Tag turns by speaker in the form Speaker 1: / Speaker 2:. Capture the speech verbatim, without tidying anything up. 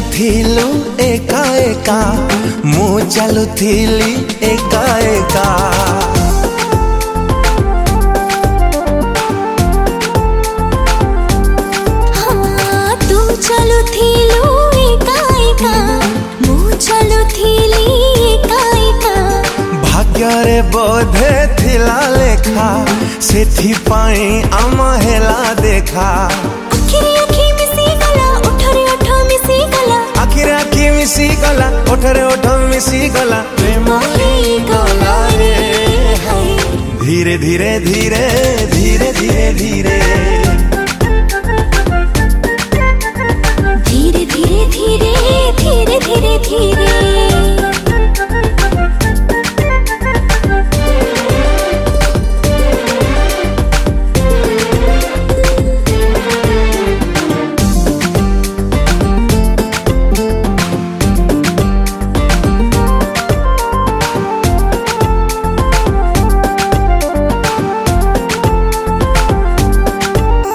Speaker 1: ଚାଲୁଥିଲୁ ଏକା ଏକା ମୁଁ ଚାଲୁଥିଲି ଏକା ଏକା
Speaker 2: हाँ तू ଚାଲୁଥିଲୁ ଏକା ଏକା ମୁଁ ଚାଲୁଥିଲି ଏକା ଏକା
Speaker 1: ଭାଗ୍ୟରେ ବୋଧେ ଥିଲା ଲେଖା ସେଥିପାଇଁ ଆମ ହେଲା ଦେଖା
Speaker 2: ଆଖିରେ ଆଖି ମିଶି ଗଲା ଓଠରେ ଓଠ ମିଶି ଗଲା
Speaker 1: ଆଖିରେ ଆଖି ମିଶି ଗଲା ଓଠରେ ଓଠ ମିଶି ଗଲା
Speaker 2: ପ୍ରେମ ହେଇଗଲା ରେ ହାय
Speaker 1: ଧୀରେ ଧୀରେ ଧୀରେ ଧୀରେ ଧୀରେ ଧୀରେ
Speaker 2: धीरे धीरे धीरे धीरे धीरे धीरे